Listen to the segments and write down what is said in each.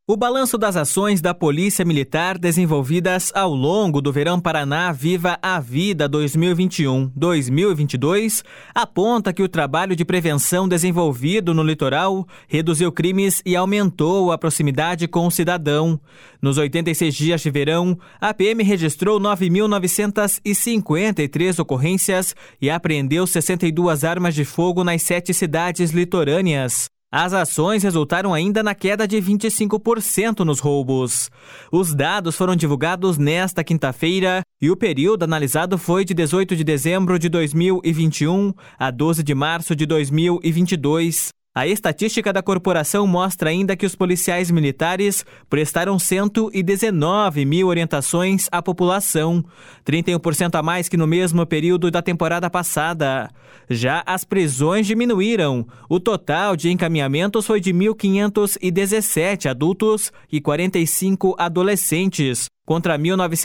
O balanço das ações da Polícia Militar desenvolvidas ao longo do Verão Paraná Viva a Vida 2021-2022 aponta que o trabalho de prevenção desenvolvido no litoral reduziu crimes e aumentou a proximidade com o cidadão. Nos 86 dias de verão, a PM registrou 9.953 ocorrências e apreendeu 62 armas de fogo nas 7 cidades litorâneas. As ações resultaram ainda na queda de 25% nos roubos. Os dados foram divulgados nesta quinta-feira e o período analisado foi de 18 de dezembro de 2021 a 12 de março de 2022. A estatística da corporação mostra ainda que os policiais militares prestaram 119 mil orientações à população, 31% a mais que no mesmo período da temporada passada. Já as prisões diminuíram. O total de encaminhamentos foi de 1.517 adultos e 45 adolescentes, contra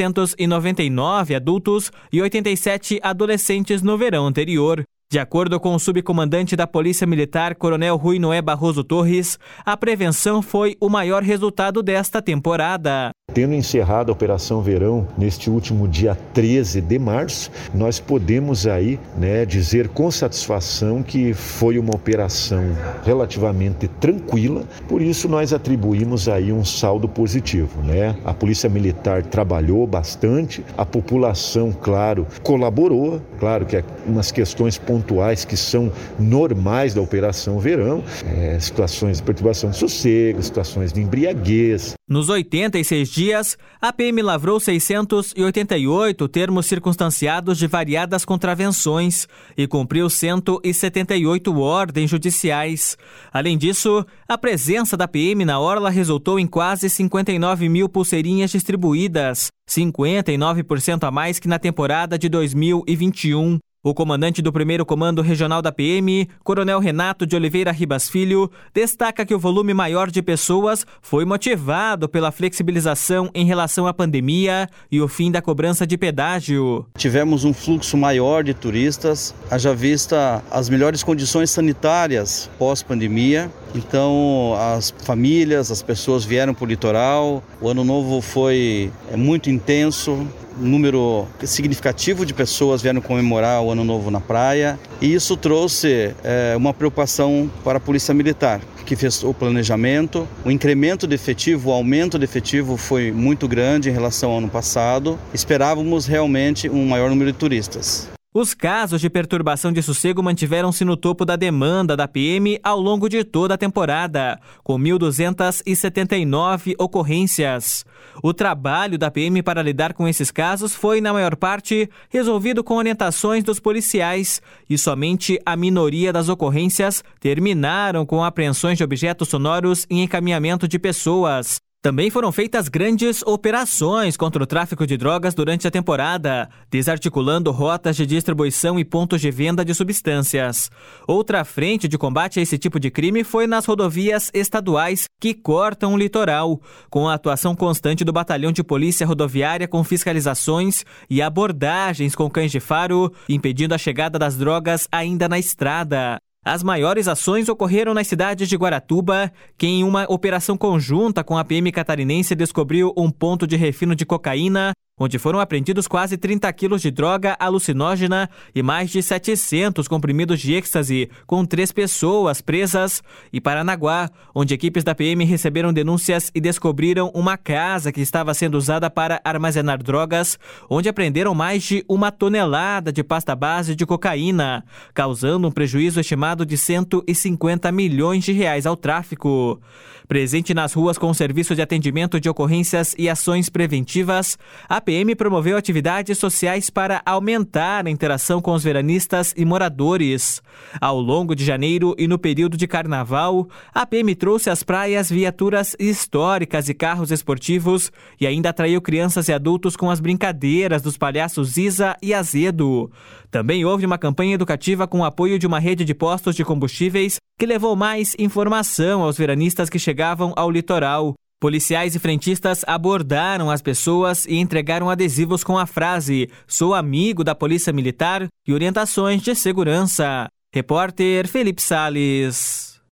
1.999 adultos e 87 adolescentes no verão anterior. De acordo com o subcomandante da Polícia Militar, Coronel Rui Noé Barroso Torres, a prevenção foi o maior resultado desta temporada. Tendo encerrado a Operação Verão neste último dia 13 de março, nós podemos aí, dizer com satisfação que foi uma operação relativamente tranquila, por isso nós atribuímos aí um saldo positivo, A Polícia Militar trabalhou bastante, a população, claro, colaborou, claro que umas questões pontuais que são normais da Operação Verão, situações de perturbação de sossego, situações de embriaguez. Nos 86 dias, a PM lavrou 688 termos circunstanciados de variadas contravenções e cumpriu 178 ordens judiciais. Além disso, a presença da PM na orla resultou em quase 59 mil pulseirinhas distribuídas, 59% a mais que na temporada de 2021. O comandante do 1º Comando Regional da PM, Coronel Renato de Oliveira Ribas Filho, destaca que o volume maior de pessoas foi motivado pela flexibilização em relação à pandemia e o fim da cobrança de pedágio. Tivemos um fluxo maior de turistas, haja vista as melhores condições sanitárias pós-pandemia. Então, as famílias, as pessoas vieram para o litoral, o ano novo foi muito intenso. Um número significativo de pessoas vieram comemorar o Ano Novo na praia e isso trouxe uma preocupação para a Polícia Militar, que fez o planejamento. O incremento de efetivo, o aumento de efetivo foi muito grande em relação ao ano passado. Esperávamos realmente um maior número de turistas. Os casos de perturbação de sossego mantiveram-se no topo da demanda da PM ao longo de toda a temporada, com 1.279 ocorrências. O trabalho da PM para lidar com esses casos foi, na maior parte, resolvido com orientações dos policiais e somente a minoria das ocorrências terminaram com apreensões de objetos sonoros e encaminhamento de pessoas. Também foram feitas grandes operações contra o tráfico de drogas durante a temporada, desarticulando rotas de distribuição e pontos de venda de substâncias. Outra frente de combate a esse tipo de crime foi nas rodovias estaduais que cortam o litoral, com a atuação constante do Batalhão de Polícia Rodoviária com fiscalizações e abordagens com cães de faro, impedindo a chegada das drogas ainda na estrada. As maiores ações ocorreram nas cidades de Guaratuba, que em uma operação conjunta com a PM catarinense descobriu um ponto de refino de cocaína, onde foram apreendidos quase 30 quilos de droga alucinógena e mais de 700 comprimidos de êxtase, com 3 pessoas presas, e Paranaguá, onde equipes da PM receberam denúncias e descobriram uma casa que estava sendo usada para armazenar drogas, onde apreenderam mais de 1 tonelada de pasta base de cocaína, causando um prejuízo estimado de 150 milhões de reais ao tráfico. Presente nas ruas com o serviço de atendimento de ocorrências e ações preventivas, a PM promoveu atividades sociais para aumentar a interação com os veranistas e moradores. Ao longo de janeiro e no período de carnaval, a PM trouxe às praias viaturas históricas e carros esportivos e ainda atraiu crianças e adultos com as brincadeiras dos palhaços Isa e Azedo. Também houve uma campanha educativa com o apoio de uma rede de postos de combustíveis que levou mais informação aos veranistas que chegavam ao litoral. Policiais e frentistas abordaram as pessoas e entregaram adesivos com a frase "Sou amigo da Polícia Militar" e orientações de segurança. Repórter Felipe Salles.